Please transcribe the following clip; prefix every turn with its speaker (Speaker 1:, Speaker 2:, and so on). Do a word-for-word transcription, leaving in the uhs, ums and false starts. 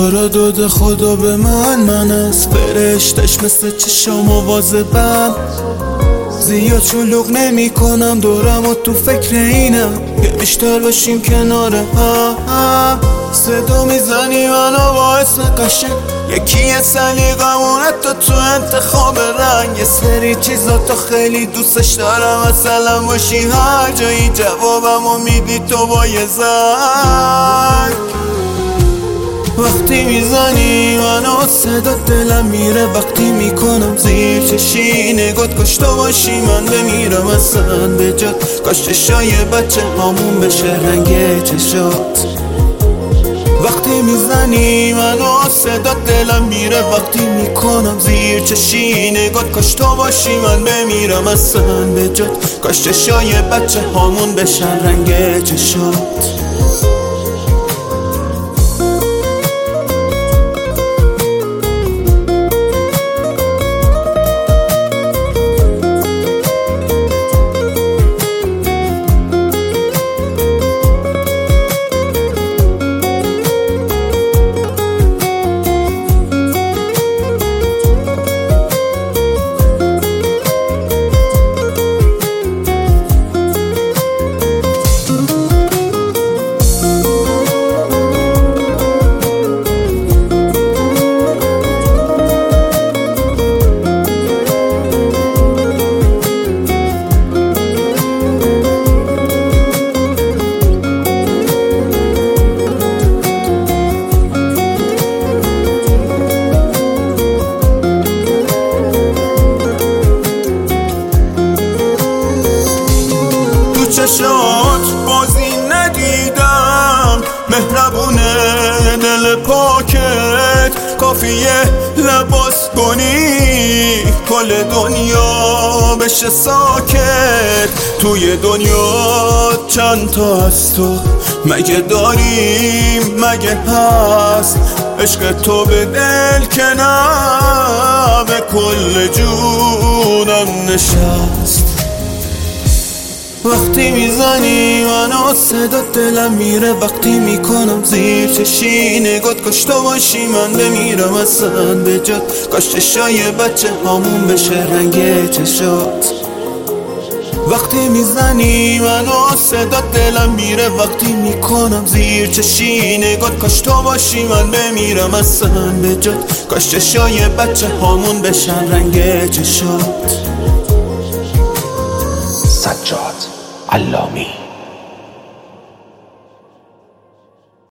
Speaker 1: رو داده خدا به من، من از فرشتش مثل چشم مواظبم. زیاد شلوغ نمی کنم دورم و تو فکر اینم که بیشتر باشیم کنار هم. صدا میزنی منو با اسم قشنگ، یکی سلیقمون حتی تو انتخاب رنگ. یه سری چیزا تو خیلی دوستش دارم، مثلا باشی هر جایی جوابمو میدی تو با یه زنگ. وقتی میزنی منو صدا دلم میره، وقتی میکنم زیر چشی نگات کاش تو باشی من بمیرم اصلا به جات. کاش چشای بچه هامون بشه رنگ چشات. وقتی میزنی منو صدا دلم میره، وقتی میکنم زیر چشی نگات کاش تو باشی من بمیرم اصلا به جات. کاش چشای بچه هامون بشن رنگ چشات.
Speaker 2: چشات بازی ندیدم، مهربونه دل پاکت، کافیه لباس کنی کل دنیا بشه ساکت. توی دنیا چند تا از تو مگه داریم مگه هست؟ عشق تو به دل که نه به کل جونم نشست.
Speaker 1: وقتی میزنی منو صدا دلم میره، وقتی میکنم زیر چشی نگات کاش تو باشی من بمیرم اصلا به جات. کاش چشای بچه هامون بشه رنگ چشات. وقتی میزنی منو صدا دلم میره، وقتی میکنم زیر چشی نگات کاش تو باشی من بمیرم اصلا به جات. کاش چشای بچه هامون بشن رنگ چشات.
Speaker 3: سجاد علامی.